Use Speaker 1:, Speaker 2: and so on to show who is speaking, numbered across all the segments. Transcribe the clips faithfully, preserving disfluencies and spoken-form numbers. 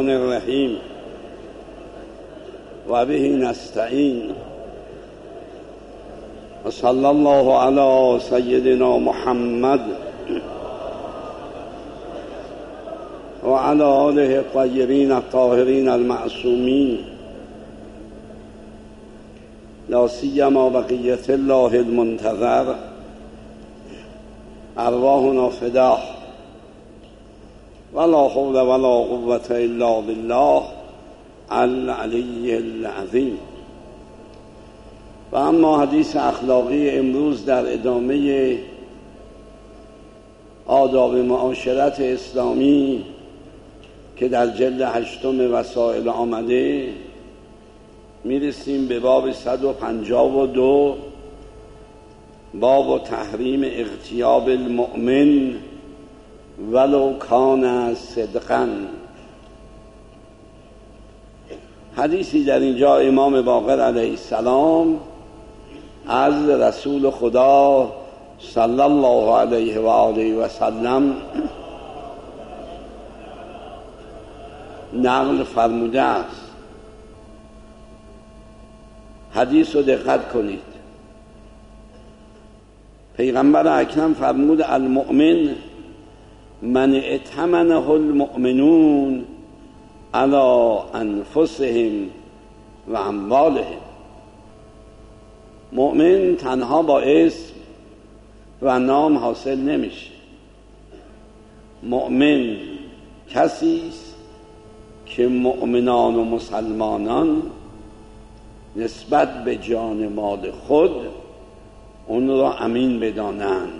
Speaker 1: الرحمن الرحیم و به نستعین و صلی الله علی سیدنا محمد و علی آله الطیبین الطاهرین المعصومین لا سیما بقیة الله المنتظر ارواحنا فداه ولا حول ولا قوة الا بالله العلی العظیم. و اما حدیث اخلاقی امروز در ادامه آداب معاشرت اسلامی که در جلد هشتم وسائل آمده، میرسیم به باب صد و پنجاه و دو، باب تحریم اغتیاب المؤمن ولو کان صدقا. حدیثی در اینجا امام باقر علیه السلام از رسول خدا صلی الله علیه و آله و سلم نقل فرموده است. حدیث رو دقت کنید. پیغمبر اکرم فرمود المؤمن من ائتمنه المؤمنون علی انفسهم و اموالهم. مؤمن تنها با اسم و نام حاصل نمیشه. مؤمن کسی است که مؤمنان و مسلمانان نسبت به جان مال خود اون را امین بدانند،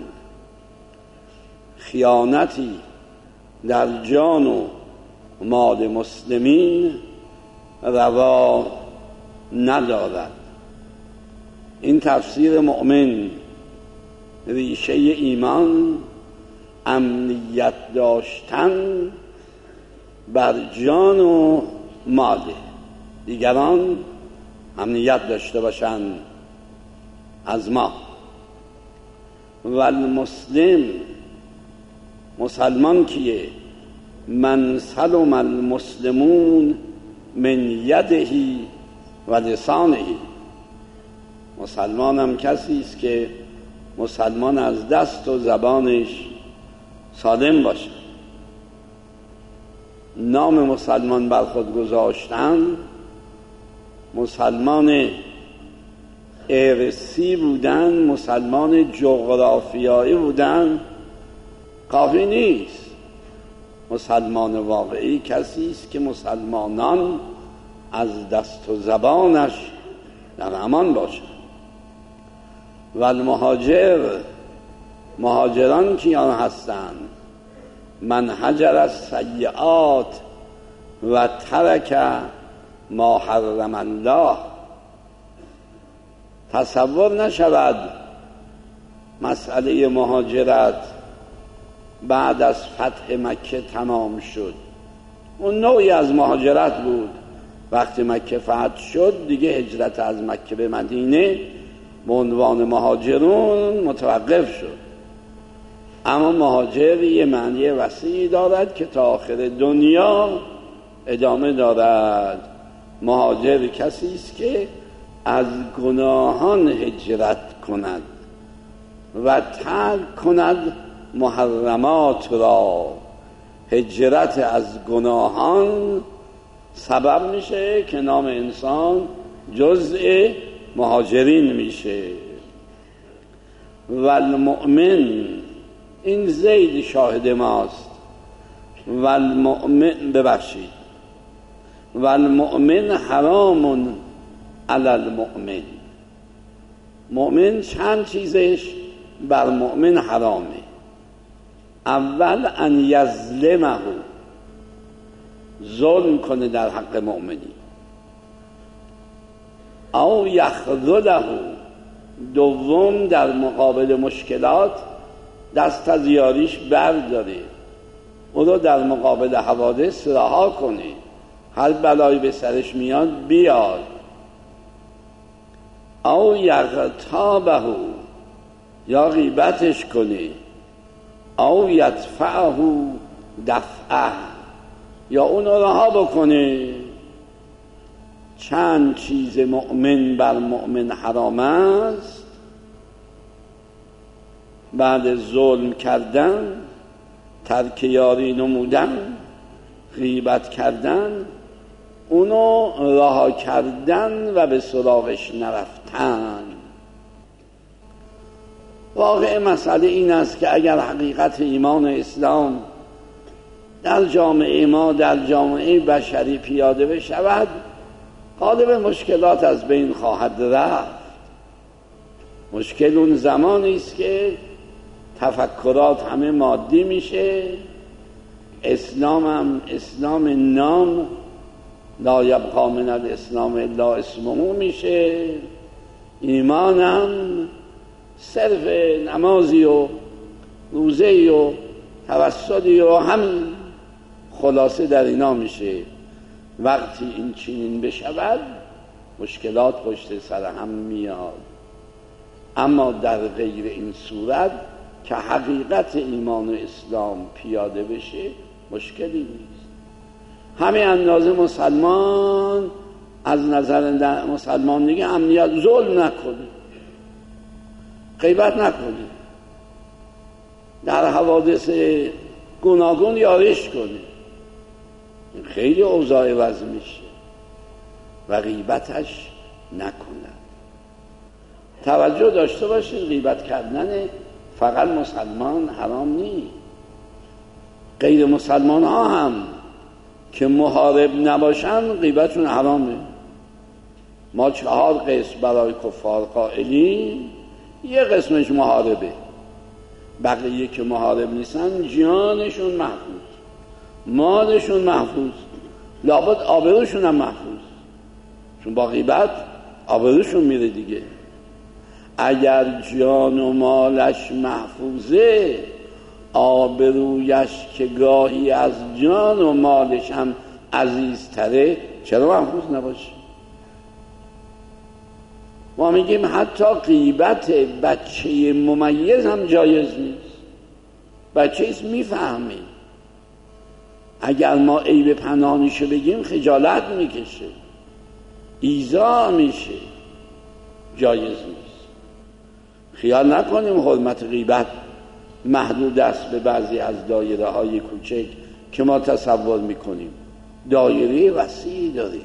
Speaker 1: خیانتی در جان و مال مسلمین روا ندارد. این تفسیر مؤمن، ریشه ایمان امنیت داشتن بر جان و مال دیگران، امنیت داشته باشند از ما. و المسلم، مسلمان کیه؟ من سلم المسلمون من یدهی و لسانهی. مسلمان هم کسی است که مسلمان از دست و زبانش سالم باشه. نام مسلمان بر خود گذاشتن، مسلمان ارثی بودن، مسلمان جغرافیایی بودن کافی نیست. مسلمان واقعی کسی است که مسلمانان از دست و زبانش در امان باشند. و المهاجر، مهاجران کیان هستند؟ من هجر السیئات و ترک ما حرم الله. تصور نشود مسئله مهاجرت بعد از فتح مکه تمام شد. اون نوعی از مهاجرت بود. وقتی مکه فتح شد دیگه هجرت از مکه به مدینه به عنوان مهاجرون متوقف شد. اما مهاجر یه معنی وسیعی دارد که تا آخر دنیا ادامه دارد. مهاجر کسی است که از گناهان هجرت کند و ترک کند محرمات را. هجرت از گناهان سبب میشه که نام انسان جزء مهاجرین میشه. و المؤمن، این زید شاهد ماست. و المؤمن، ببخشید، و المؤمن حرام علی المؤمن. مؤمن چند چیزش بر مؤمن حرامه. اول ان یظلمه، ظلم کنه در حق مؤمنی. او یخذله، دوم در مقابل مشکلات دست از یاریش برداره، او رو در مقابل حوادث رها کنه، هر بلایی به سرش میاد بیاد. او یغتابه، یا غیبتش کنه. او یدفعه دفعه، یا اونو رها بکنه. چند چیز مؤمن بر مؤمن حرام است: بعد ظلم کردن، ترک یاری نمودن، غیبت کردن، اونو رها کردن و به سراغش نرفتن. واقع مسئله این است که اگر حقیقت ایمان و اسلام در جامعه ما، در جامعه بشری پیاده بشود، غالب مشکلات از بین خواهد رفت. مشکل اون زمانی است که تفکرات همه مادی میشه، اسلام هم اسلام نام، لا یبقی من الاسلام الا اسمه میشه، ایمان هم صرف نمازی و روزه‌ای و توسلی و همین خلاصه در اینا میشه. وقتی این چنین بشود مشکلات پشت سر هم میاد. اما در غیر این صورت که حقیقت ایمان و اسلام پیاده بشه مشکلی نیست. همه اندازه مسلمان از نظر مسلمان دیگه امنیت، ظلم نکنه، غیبت نکنه، در حوادث گوناگون یارش کنه، خیلی اوضاع وضع میشه، و غیبتش نکنه. توجه داشته باشید غیبت کردن فقط مسلمان حرام نیست، غیر مسلمان ها هم که محارب نباشن غیبتشون حرامه. ما چهار قسم برای کفار قائلیم، یه قسمش محاربه، بقیه که محارب نیستن جانشون محفوظ، مالشون محفوظ، لابد آبروشون هم محفوظ، چون با غیبت آبروشون میره دیگه. اگر جان و مالش محفوظه، آبرویش که گاهی از جان و مالش هم عزیزتره چرا محفوظ نباشه؟ ما میگیم حتی غیبت بچه ممیز هم جایز نیست. بچه ایست میفهمه، اگر ما عیب پنهانیشو بگیم خجالت میکشه، ایذا میشه، جایز نیست. خیال نکنیم حرمت غیبت محدود است به بعضی از دایره های کوچک که ما تصور میکنیم. دایره وسیعی داریم.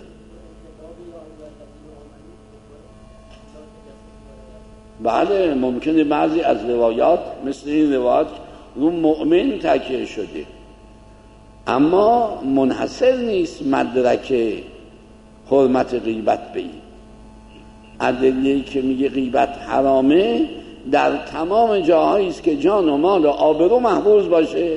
Speaker 1: بله، ممکنه بعضی از روایات مثل این روایات رو مؤمن تکیه شده، اما منحصر نیست مدرک حرمت غیبت به این. ادله‌ای که میگه غیبت حرامه در تمام جاهایی است که جان و مال و آبرو محفوظ باشه.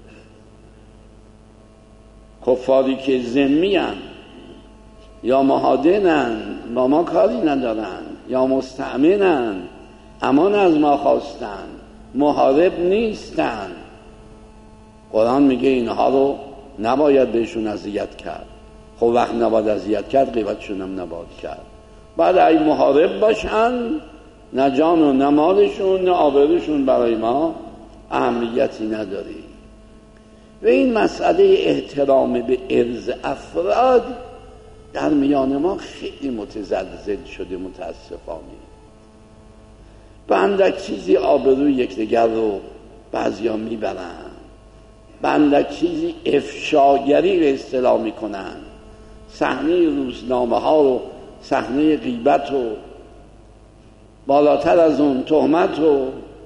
Speaker 1: کفاری که ذمی‌اند یا مهادنند، با ما کاری ندارن، یا مستأمنند، امان از ما خواستن، محارب نیستن، قرآن میگه اینها رو نباید بهشون اذیت کرد. خب وقت نباید اذیت کرد، غیبتشون هم نباید کرد. بعد اگه محارب باشن، نه جان و نه مالشون نه آبروشون برای ما اهمیتی نداره. و این مسئله احترام به عرض افراد در میان ما خیلی متزلزل شده متاسفانه. به اندک چیزی آبروی یکدیگر رو بعضیا میبرن، به اندک چیزی افشاگری رو اصطلاح میکنن، صحنه روزنامه ها رو، صحنه غیبت رو، بالاتر از اون تهمت رو،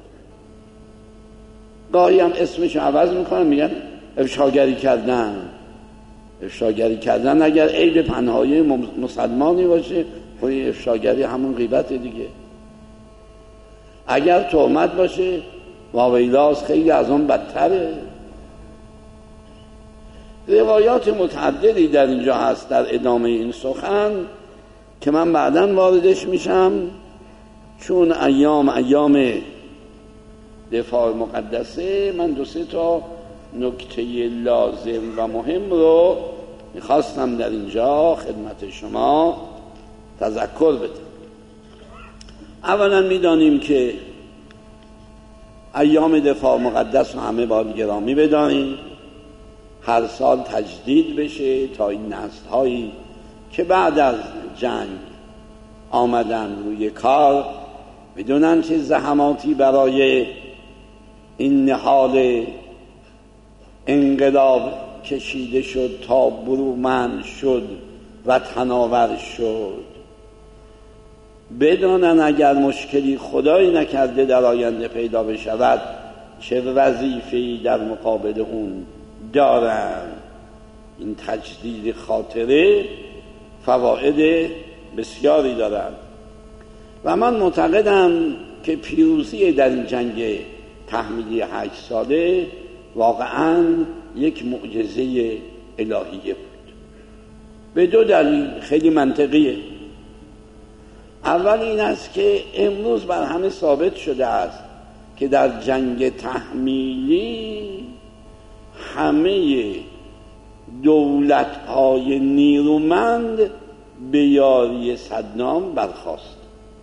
Speaker 1: گاهی هم اسمش عوض میکنن، میگن افشاگری کردن. افشاگری کردن اگر عیب پنهانی مسلمانی باشه، خب افشاگری همون غیبت دیگه. اگر تهمت باشه، واویلاس خیلی از اون بدتره. روایات متعددی در اینجا هست در ادامه این سخن که من بعداً واردش میشم، چون ایام ایام دفاع مقدسه. من دو سه تا نکته لازم و مهم رو میخواستم در اینجا خدمت شما تذکر بدم. اولا میدانیم که ایام دفاع مقدس رو همه باید گرامی بدانیم. هر سال تجدید بشه تا این نسل‌هایی که بعد از جنگ آمدن روی کار بدونن چه زحماتی برای این نهال انقلاب کشیده شد تا برومند شد و تناور شد. بدانن اگر مشکلی خدایی نکرده در آینده پیدا بشود چه وظیفه‌ای در مقابل اون دارن. این تجدید خاطره فواید بسیاری دارد و من معتقدم که پیروزی در این جنگ تحمیلی هشت ساله واقعاً یک معجزه الهیه بود به دو دلیل خیلی منطقیه. اول این است که امروز بر همه ثابت شده است که در جنگ تحمیلی همه دولت‌های نیرومند به یاری صدام برخاست.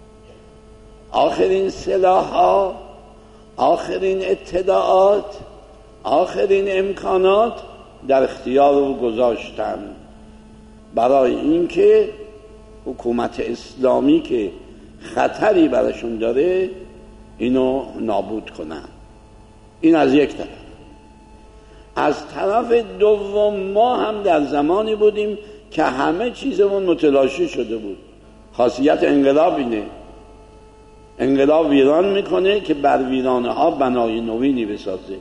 Speaker 1: آخرین سلاح‌ها، آخرین اطلاعات، آخرین امکانات در اختیار او گذاشتند برای اینکه حکومت اسلامی که خطری برشون داره اینو نابود کنن. این از یک طرف. از طرف دوم ما هم در زمانی بودیم که همه چیزمون متلاشی شده بود. خاصیت انقلاب اینه، انقلاب ویران میکنه که بر ویرانه ها بنای نوینی بسازه.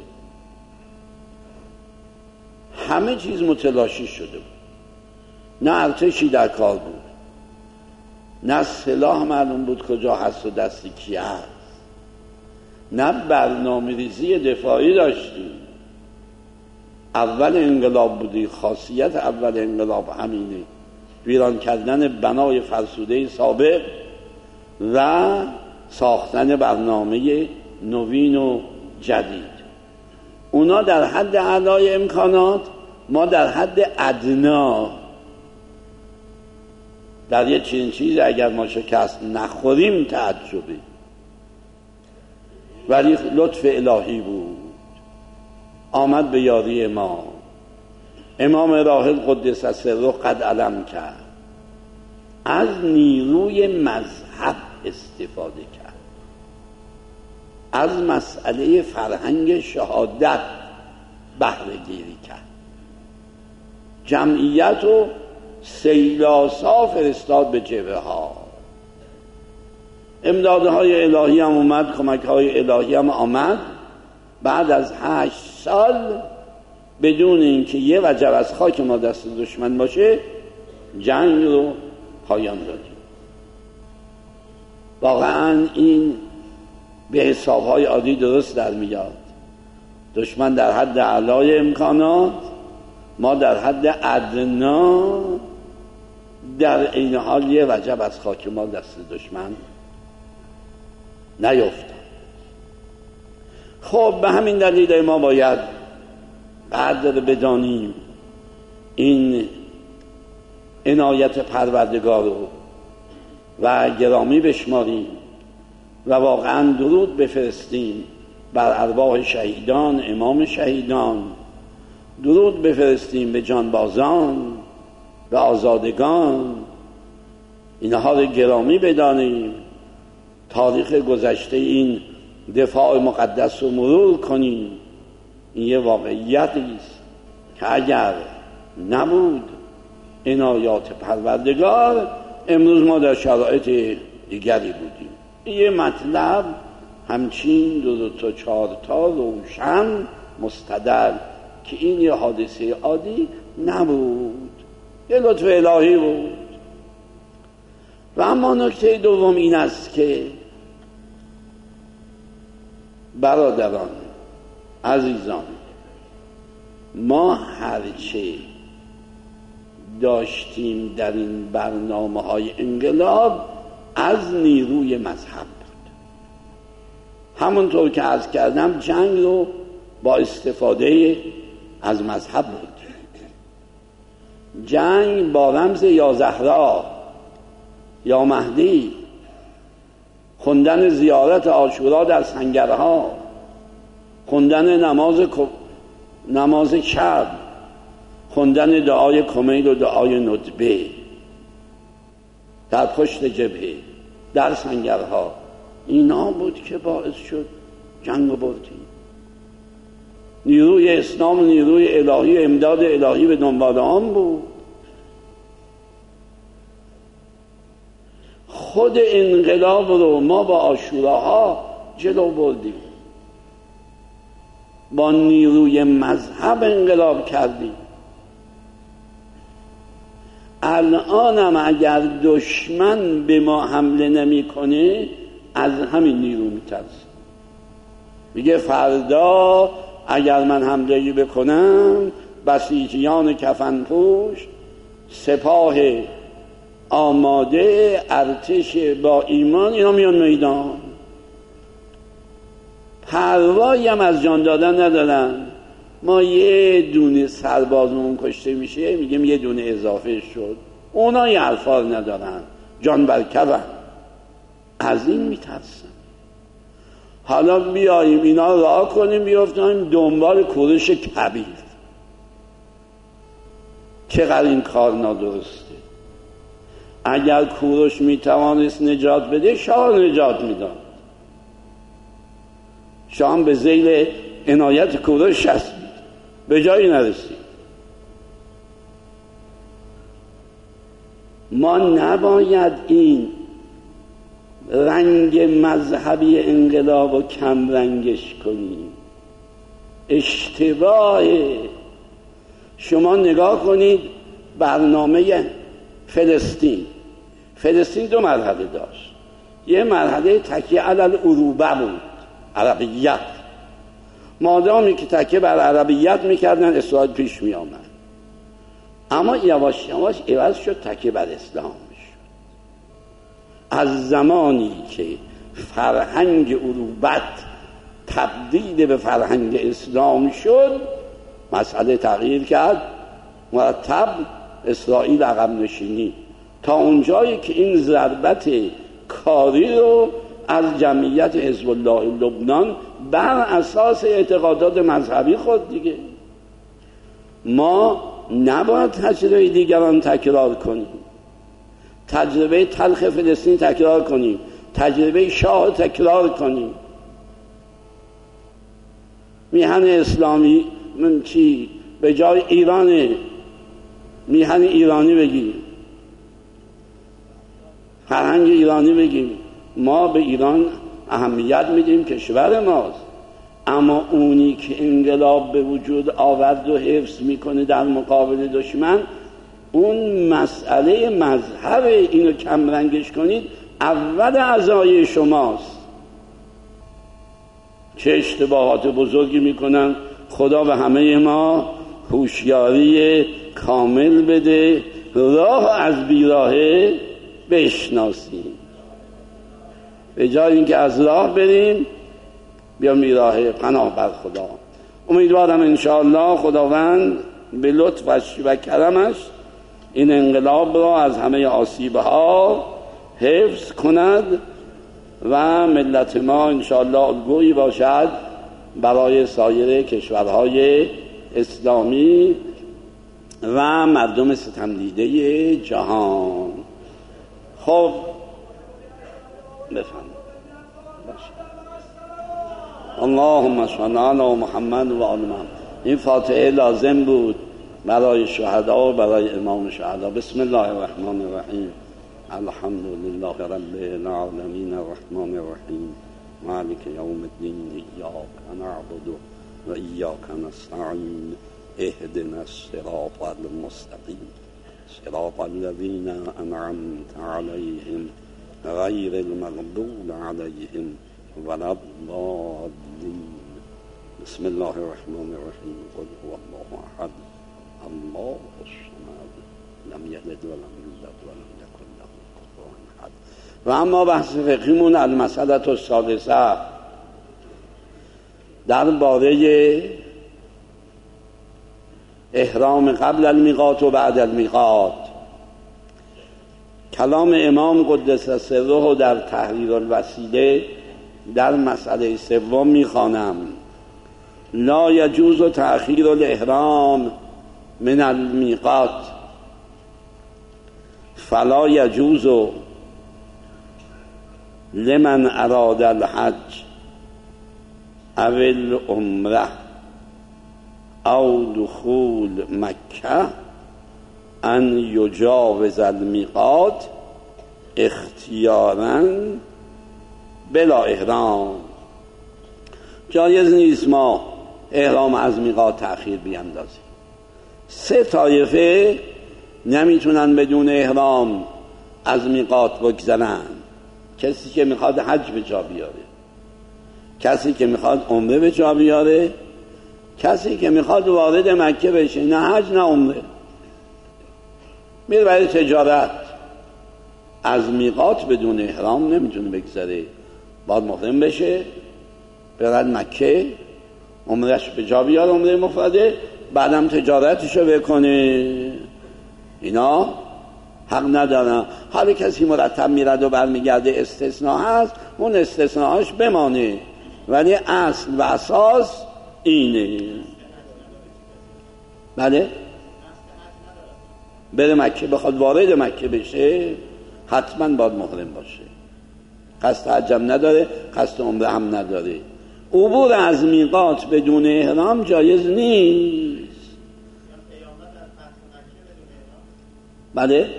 Speaker 1: همه چیز متلاشی شده بود، نه ارتشی در کار بود، نه سلاح معلوم بود کجا هست و دستی کی هست، نه برنامه ریزی دفاعی داشتیم. اول انقلاب بودی، خاصیت اول انقلاب همینه، ویران کردن بنای فرسوده سابق و ساختن برنامه نوین و جدید. اونا در حد اعلای امکانات، ما در حد ادنا. در یه چنین چیز اگر ما شکست نخوریم تعجبه، ولی لطف الهی بود، آمد به یاری ما. امام راحل قدس سره قد علم کرد، از نیروی مذهب استفاده کرد، از مسئله فرهنگ شهادت بهره گیری کرد، جمعیت و سیلاسا فرستاد به جبهه ها. امدادهای الهی هم اومد، کمکهای الهی هم آمد. بعد از هشت سال بدون اینکه یه وجب از خاک ما دست دشمن باشه جنگ رو پایان دادیم. واقعا این به حسابهای عادی درست در میاد. دشمن در حد اعلای امکانات، ما در حد ادنا، در این حال یه وجب از خاک ما دست دشمن نیفتاد. خب به همین دلیل ما باید قدر بدانیم این عنایت پروردگار رو و گرامی بشماریم و واقعا درود بفرستیم بر ارواح شهیدان، امام شهیدان، درود بفرستیم به جانبازان، به آزادگان، اینها رو گرامی بدانیم، تاریخ گذشته این دفاع مقدس رو مرور کنیم. این یه واقعیتی است که اگر نبود عنایات پروردگار امروز ما در شرایط دیگری بودیم. یه مطلب همچین دو دو تا چهار تا روشن مستدل که این یه حادثه عادی نبود، یه لطف الهی بود. و اما نکته دوم این است که برادران عزیزان، ما هرچه داشتیم در این برنامه های انقلاب از نیروی مذهب بود. همونطور که عرض کردم جنگ رو با استفاده از مذهب بود. جنگ با رمز یا زهرا یا مهدی، خوندن زیارت عاشورا در سنگرها، خوندن نماز نماز شب، خوندن دعای کمیل و دعای ندبه در پشت جبهه در سنگرها، اینا بود که باعث شد جنگ بردیم. نیروی اسلام و نیروی الهی، امداد الهی به دنبال آن بود. خود انقلاب رو ما با عاشوراها جلو بردیم، با نیروی مذهب انقلاب کردیم. الانم اگر دشمن به ما حمله نمیکنه از همین نیرو میترسه، میگه فردا اگر من حمله‌ای بکنم بسیجیان کفن پوش، سپاه آماده، ارتش با ایمان، اینا میان میدان، پروایی هم از جان دادن ندارن. ما یه دونه سربازمون کشته میشه میگیم یه دونه اضافه شد، اونا یه حرفا ندارن، جان برکبن، از این میترسن. حالا بیاییم اینا راه کنیم بیافتیم دنبال کورش کبیر، چقدر این کار نادرسته. اگر کوروش میتوانست نجات بده شاه نجات میداد، شاه به ذیل عنایت کوروش شست به جایی نرسید. ما نباید این رنگ مذهبی انقلاب رو کم رنگش کنیم، اشتباهه. شما نگاه کنید برنامه فلسطین فلسطین دو مرحله داشت. یه مرحله تکیه علی العروبه بود، عربیت. مادامی که تکیه بر عربیت میکردن اسرائیل پیش میامد، اما یواش یواش عوض شد، تکیه بر اسلام شد. از زمانی که فرهنگ عروبت تبدیل به فرهنگ اسلام شد مسئله تغییر کرد، مرتب اسرائیل عقب نشینی، تا اونجایی که این ضربت کاری رو از جمعیت حزب الله لبنان بر اساس اعتقادات مذهبی خود دیگه. ما نباید تجربه دیگران تکرار کنیم، تجربه تلخ فلسطین تکرار کنیم، تجربه شاه تکرار کنیم. میهن اسلامی من چی به جای ایران میهن ایرانی بگیم، فرهنگ ایرانی بگیم. ما به ایران اهمیت میدیم، کشور ماست، اما اونی که انقلاب به وجود آورد و حفظ میکنه در مقابل دشمن، اون مسئله مذهب. اینو کم رنگش کنید، اول اعضای شماست. چه اشتباهات بزرگی میکنن. خدا به همه ما هوشیاری کامل بده، راه از بیراهه بشناسیم، به جای اینکه از راه بریم بیام بیراهه. پناه بر خدا. امیدوارم انشاءالله خداوند به لطفش و کرمش این انقلاب را از همه آسیبها حفظ کند و ملت ما انشاءالله الگویی باشد برای سایر کشورهای اسلامی و مردم ستمدیده جهان. خب بفهم اللهم صل علی محمد و آل محمد. این فاتحه لازم بود برای شهدا و برای امام شهدا. بسم الله الرحمن الرحیم. الحمد لله رب العالمین الرحمن الرحیم مالک یوم الدین. ایاک نعبد و ایاک نستعین. اهدنا الصراط المستقیم صراط الذین انعمت علیهم غیر المغضوب علیهم ولا الضالین. بسم الله الرحمن الرحیم. قل هو الله احد الله الصمد لم یلد ولم یولد ولم یکن له کفوا احد. و اما بحث فقهیمون المسئله السادسه درباره احرام قبل المیقات و بعد المیقات. کلام امام قدس سره در تحریر الوسیله در مسئله سوم میخوانم. لا یجوز تأخیر الاحرام من المیقات فلا یجوز لمن اراد الحج او العمره او دخول مکه ان یجاوز المیقات اختیاراً بلا احرام. جایز نیست ما احرام از میقات تأخیر بیندازیم. سه طایفه نمیتونن بدون احرام از میقات بگذرن: کسی که میخواد حج به جا بیاره، کسی که میخواد عمره به جا بیاره، کسی که میخواد وارد مکه بشه، نه حج نه عمره، میره برای تجارت. از میقات بدون احرام نمیتونه بگذره، باید محرم بشه، برد مکه، عمرش به جا بیاره، عمره مفرده، بعدم تجارتشو بکنه. اینا حق ندارن. حالا کسی مرتب میرد و برمیگرده استثناء هست، اون استثناءاش بمانه، ولی اصل و اساس اینه. بله؟ بره مکه، بخواد وارد مکه بشه حتما باید محرم باشه. قصد حج هم نداره، قصد عمره هم نداره. عبور از میقات بدون احرام جایز نیست. بله؟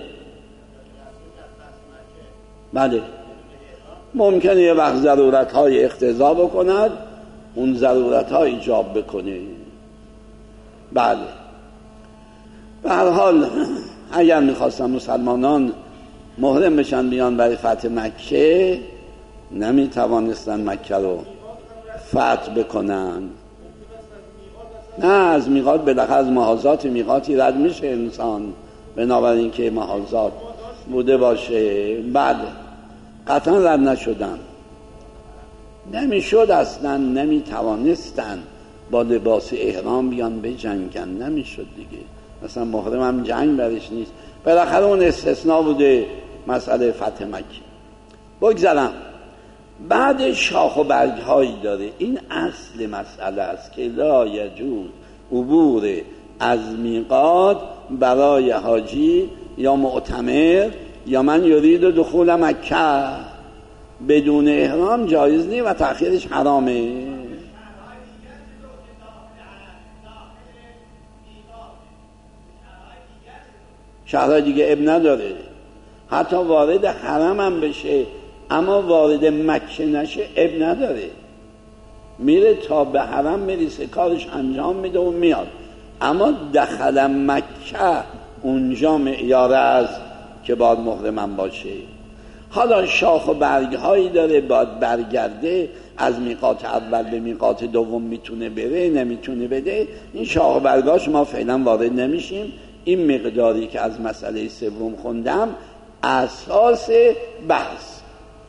Speaker 1: بله. ممکنه یه وقت ضرورت های اقتضا بکند، اون ضرورت ها ایجاب بکنه. بله. به هر حال اگر میخواستن مسلمانان محرم بشن بیان برای فتح مکه، نمیتوانستن مکه رو فتح بکنن. نه، از میقات بالاخره از محاذات میقاتی رد میشه انسان، بنابراین که محاذات بوده باشه. بله، قطعا رد نشدن. نمیشد اصلا، نمیتوانستن با لباس احرام بیان بجنگن، نمیشد دیگه. مثلا محرم هم جنگ برش نیست. بالاخره اون استثناء بوده مسئله فتح مکه. بگذارم بعد شاخ و برگ هایی داره. این اصل مسئله است که لا یجوز عبور از میقات برای حاجی یا معتمر یا من یرید دخول مکه بدون احرام جایز نیست و تأخیرش حرامه. شهرهای دیگه اب نداره، حتی وارد حرم هم بشه اما وارد مکه نشه اب نداره، میره تا به حرم میرسه، کارش انجام میده و میاد. اما دخل مکه اونجا معیار است که باید محرم باشه. حالا شاخ و برگ هایی داره، باید برگرده، از میقات اول به میقات دوم میتونه بره، نمیتونه بده. این شاخ و برگاش ما فعلا وارد نمیشیم. این مقداری که از مسئله سوم خوندم اساس بحث.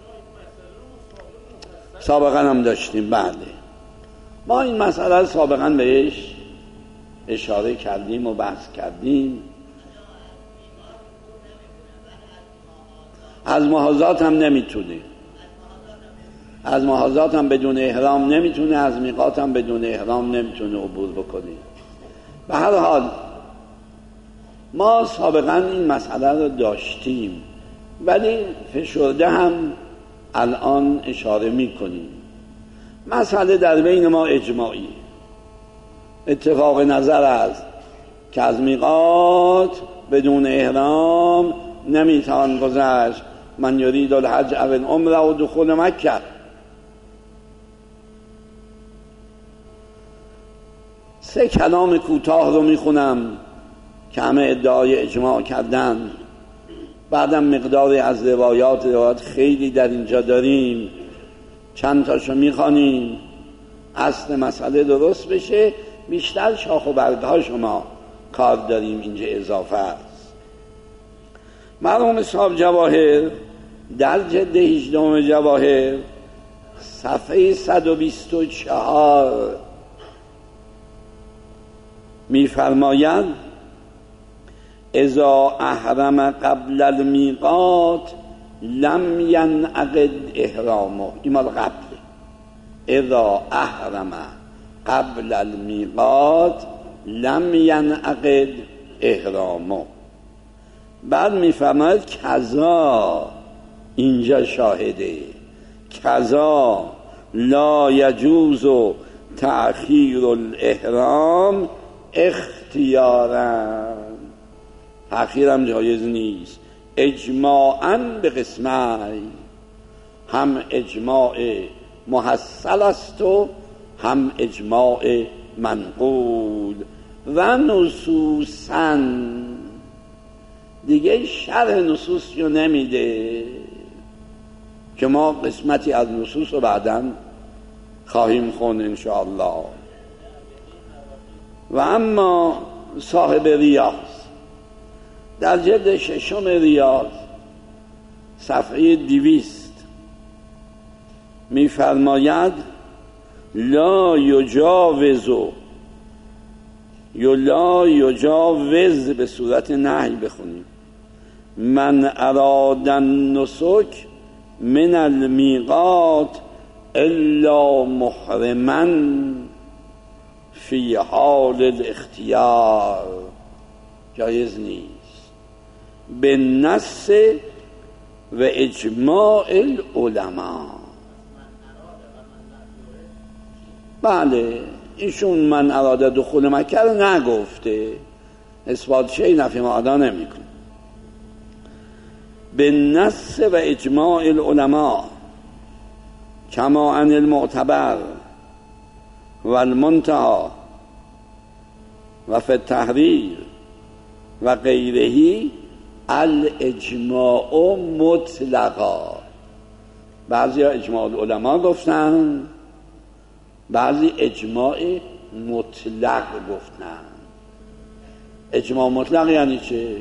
Speaker 1: سابقا هم داشتیم. بله، ما این مسئله سابقا بهش اشاره کردیم و بحث کردیم. از محاذات هم نمیتونه، از محاذات هم بدون احرام نمیتونه، از میقات هم بدون احرام نمیتونه عبور بکنه. به هر حال ما سابقا این مسئله رو داشتیم، ولی فشرده هم الان اشاره میکنیم. مسئله در بین ما اجماعی، اتفاق نظر است که از میقات بدون احرام نمیتوان گذشت. من یرید الحج او العمره و دخول مکه. سه کلام کوتاه رو میخونم که همه ادعای اجماع کردن. بعدم مقداری از روایات روایات خیلی در اینجا داریم، چند تاشو میخوانیم اصل مسئله درست بشه. بیشتر شاخ و برگها شما کار داریم، اینجا اضافه است. مرحوم صاحب جواهر در جلد هجدهم جواهر صفحه صد و بیست و چهار میفرماید اذا احرم قبل المیقات لم ینعقد احرامه. این مال قبل. اذا احرم قبل المیقات لم ینعقد احرامه. بعد میفرماید کذا، اینجا شاهده، کذا لا یجوز تأخیر الاحرام اختیارا، تأخیرم جایز نیست. اجماعاً به قسمای، هم اجماع محصل است و هم اجماع منقول. و نصوصاً دیگه شرح نصوص رو نمیده که ما قسمتی از نصوص رو بعداً خواهیم خوند انشاءالله. و اما صاحب ریاض در جلد ششم ریاض صفحه دویست می‌فرماید لا یجاوزو یا لا یجاوز، به صورت نهی بخونیم، من اراد النسک من المیقات الا محرما فی حال الاختیار، جایز نیست به نص و اجماع العلماء. بله ایشون من اراده دخول مکه رو نگفته، اثبات شیء نفی معادا نمیکنه. به نص و اجماع العلماء کما ان المعتبر و المنتهى و فی التحریر و غیره الاجماع مطلقا. بعضی ها اجماع العلماء گفتن، بعضی اجماع مطلق گفتن. اجماع مطلق یعنی چه؟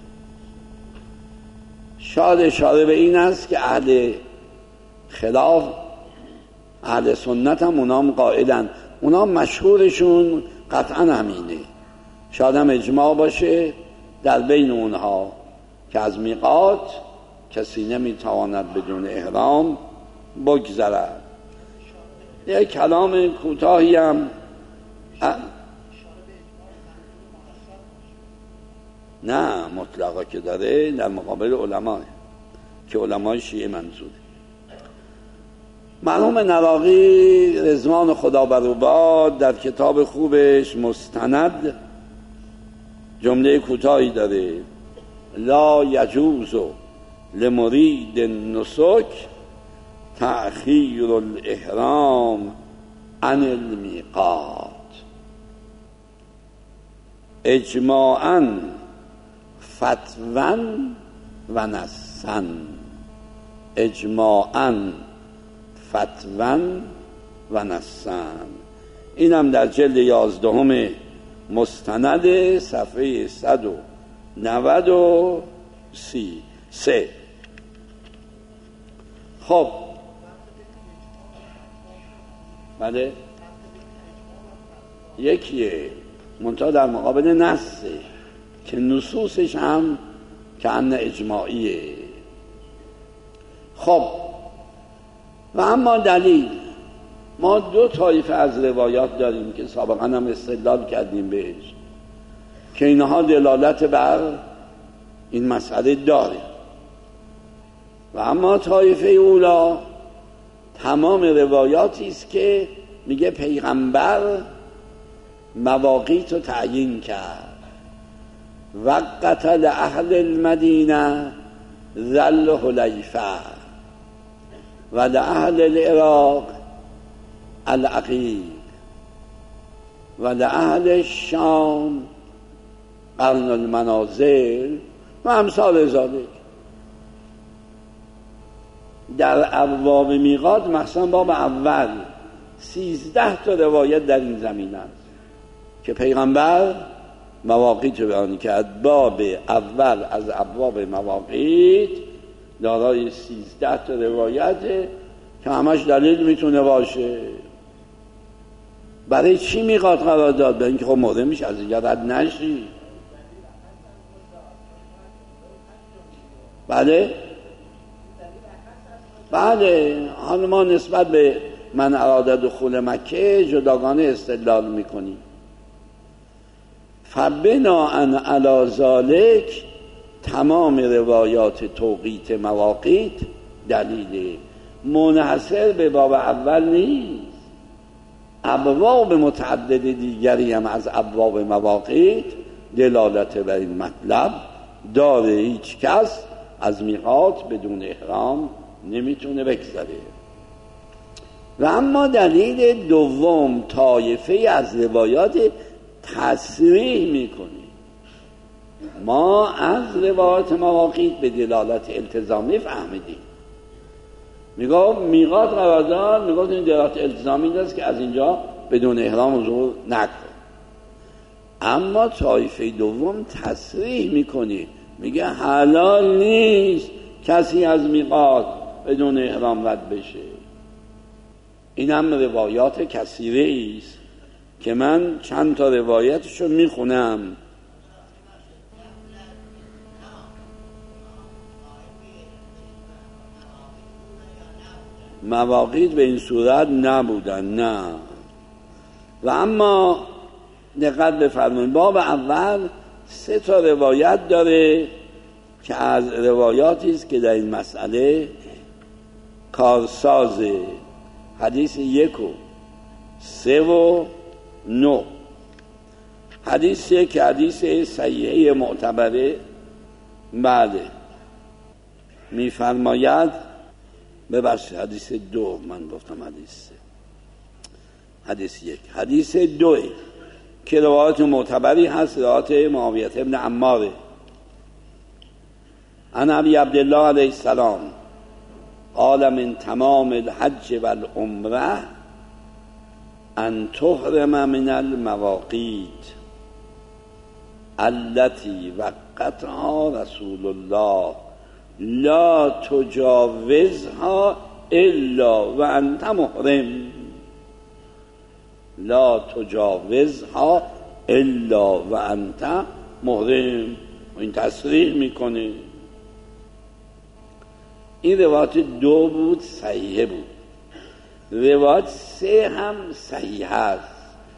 Speaker 1: شاید اشاره به این است که اهل خلاف، اهل سنت هم اونام قائلن، اونام مشهورشون قطعا همینه. شاید هم اجماع باشه در بین اونها که از میقات کسی نمیتواند بدون احرام بگذرد. یک کلام کوتاهی هم ا... نه مطلقا که داره در مقابل علماء که علمای شیعه منظوره. مرحوم نراقی رضوان خدا بر او باد در کتاب خوبش مستند جمله کوتاهی داره، لا یجوز لمرید النسک تأخیر الاحرام عن المیقات اجماعاً فتواً و نصاً. اجماعاً فتواً و نصاً. اینم در جلد یازدهم مستند صفحه صد و نود و سه. خب بله یکیه منتها در مقابل نصه که نصوصش هم که ان اجماعیه. خب و اما دلیل، ما دو طایفه از روایات داریم که سابقا هم استدلال کردیم بهش که اینها دلالت بر این مسئله داره. و اما طایفه اولا تمام روایاتی است که میگه پیغمبر مواقیت رو تعیین کرد. وقت لأهل المدینه ذل حلیفه و لأهل العراق العقیق و لأهل الشام قرن المنازل و امثال ذالک. در ابواب میقات مثلا باب اول سیزده تا روایت در این زمین است که پیغمبر مواقیت رو بیان کرد. باب اول از ابواب مواقیت دارای سیزده تا روایت که همش دلیل میتونه باشه. برای چی میقات قرار داد؟ به اینکه خب موضع میشه از اینجا رد نشی. بله بله حالا ما نسبت به من اراده دخول مکه جداگانه استدلال میکنیم. فبناء علی ذلک تمام روایات توقیت مواقیت دلیل منحصر به باب اول نیست، ابواب متعدد دیگری هم از ابواب مواقیت دلالت بر این مطلب داره. هیچ کس از میقات بدون احرام نمیتونه بگذره. و اما دلیل دوم، طایفه از روایات تصریح میکنه. ما از روایات مواقیت به دلالت التزامی فهمیدیم. میگه میقات قرارداد، میگه این دلالت التزامی است که از اینجا بدون احرام حضور نکن. اما طایفه دوم تصریح میکنه، میگه حلال نیست کسی از میقات بدون احرام رد بشه. این هم روایات کثیره است که من چند تا روایتشو میخونم. مواقیت به این صورت نبودن، نه. و اما دقت بفرمایید، باب اول سه تا روایت داره که از روایاتی است که در این مسئله کارسازه. حدیث یک و سه و نو. حدیث یک حدیث صحیحه معتبره. بله میفرماید، ببخشید حدیث دو، من گفتم حدیث سه. حدیث یک حدیث دو که روایت معتبری هست، روایت معاویه ابن عمار عن ابی عبدالله علیه السلام قال من تمام الحج والعمره ان تحرم من المواقیت التي وقتها رسول الله لا تجاوزها الا وانت محرم. لا تجاوزها الا وانت محرم. این تصریح میکنه. این روایت دو بود، صحیحه بود. روایت سه هم صحیح است،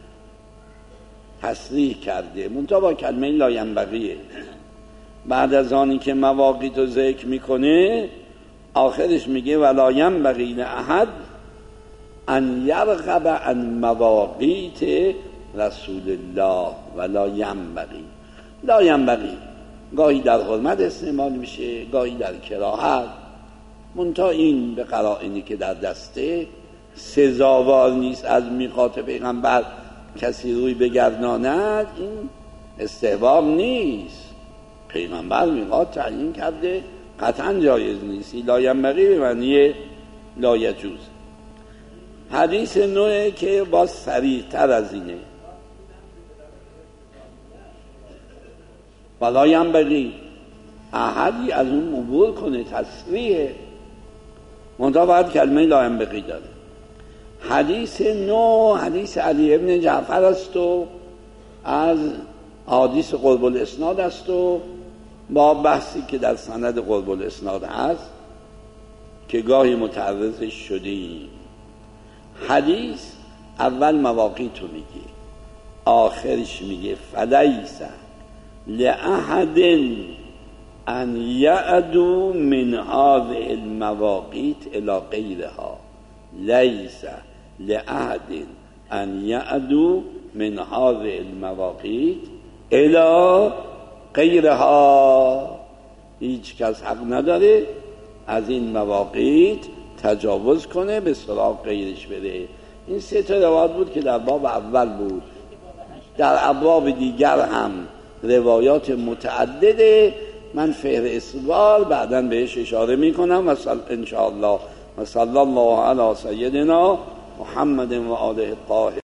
Speaker 1: تصریح کرده، منتها با کلمه لا ینبغیه. بعد از آنی که مواقیت رو ذکر میکنه آخرش میگه ولا ینبغی لاحد ان یرغب عن مواقیت رسول الله ولا ینبغی. لا ینبغی گاهی در حرمت استعمال میشه، گاهی در کراهت، منتها این به قرائنی که در دسته سزاوار نیست از میقات پیغمبر کسی روی بگرداند. این استحباب نیست، پیغمبر میقات تعیین کرده، قطعا جایز نیست. لا ینبغی به معنی لا یجوز. حدیث نوعی که باز صریح تر از اینه. ولا ینبغی احدی از اون عبور کنه، تصریحه، منتها باید کلمه لا ینبغی داره. حدیث نو حدیث علی ابن جعفر است و از حدیث قرب الاسناد است و با بحثی که در سند قرب الاسناد هست که گاهی متعرضش شدیم. حدیث اول مواقیت رو میگه، آخرش میگه فلیس لأحد ان یعدو من هذه المواقیت الی غیرها. لیس لأحد ان یعدو من هذه المواقیت الی غیرها. هیچ کس حق نداره از این مواقیت تجاوز کنه به سراغ غیرش بره. این سه تا روایت بود که در باب اول بود. در ابواب دیگر هم روایات متعدده، من فهرست وار بعداً بهش اشاره میکنم. و ان شاء الله و صلی الله علی سیدنا محمد و آله الطاهرین.